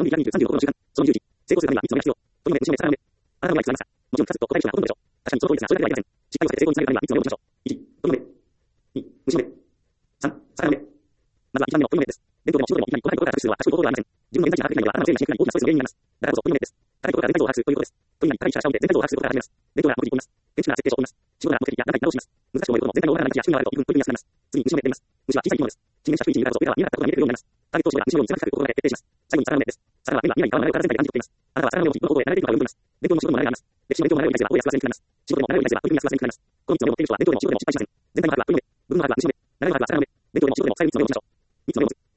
2分36の習慣。その10時。成功するためには3つのが必要。というので、虫の目、あなたの目、あなたの目が必要なのですか？もちろん、数と答える人がほとんどでしょう。確かにその通りですが、それだけではありません。失敗を避けて成功につなげるためには3つの目を持ちましょう。1、鳥の目。2、虫の目。3、魚の目。まずは1番目の鳥の目です。伝統でも仕事でもいかに答えることが達成するのは賢いことではありません。自分の現在地に把握できないのでは、頭の整理がしにくい大きなストレスの原因になります。だからこそ鳥の目です。高いところから全体像を把握するということです。鳥になり、高い下を見て全体像を把握することから始めます。伝統が目的を追います。建築なら設計書を追います。仕事なら目的や段階に直します。難しく思えることも全体の大柄な位置や仕組みがあるというふうに取り組みやすくなります。次に虫の目やってみます。虫は小さい生き物です。地面下低い位置にいるからこそ、ベタは見えなかったことが見えてくるようになります。ターゲットを絞れば虫のように狭く描くことだけ徹底します。最後に魚の目は目が見えない側の丸を形全体に感じ取っています。あなたは魚の目を持ち、どの目を持ちもよく見えます。伝統の仕事も慣れがあります。歴史の勉強も慣れを理解すれば、大や少なせにくなります。仕事でも慣れを理解すれば、取り組みやすくなります。この3つの目を持っている人は伝統でも仕事でも失敗しません。全体の把握は鳥の目、部分の把握は虫の目、流れの把握は魚の目、伝統でも仕事でも最後に3つの目を持ちましょう。3つの目を持つ。